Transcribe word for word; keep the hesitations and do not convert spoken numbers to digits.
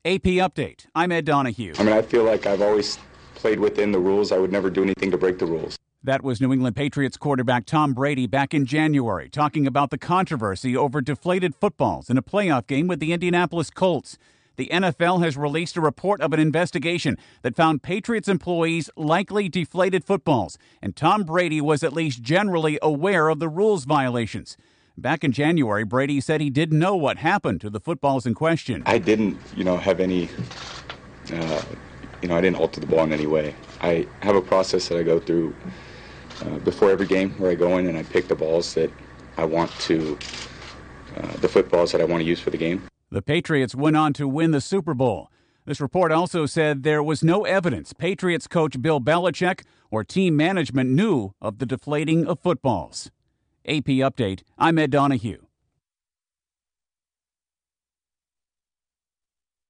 A P Update. I'm Ed Donahue. I mean, I feel like I've always played within the rules. I would never do anything to break the rules. That was New England Patriots quarterback Tom Brady back in January, talking about the controversy over deflated footballs in a playoff game with the Indianapolis Colts. The N F L has released a report of an investigation that found Patriots employees likely deflated footballs, and Tom Brady was at least generally aware of the rules violations. Back in January, Brady said he didn't know what happened to the footballs in question. I didn't, you know, have any, uh, you know, I didn't alter the ball in any way. I have a process that I go through uh, before every game where I go in and I pick the balls that I want to, uh, the footballs that I want to use for the game. The Patriots went on to win the Super Bowl. This report also said there was no evidence Patriots coach Bill Belichick or team management knew of the deflating of footballs. A P Update, I'm Ed Donahue.